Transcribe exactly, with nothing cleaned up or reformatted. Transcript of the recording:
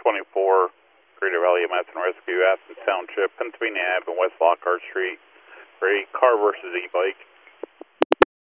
twenty-four, Greater Valley E M S and Rescue, Athens Township, Pennsylvania Avenue, and West Lockhart Street, for a car versus e-bike.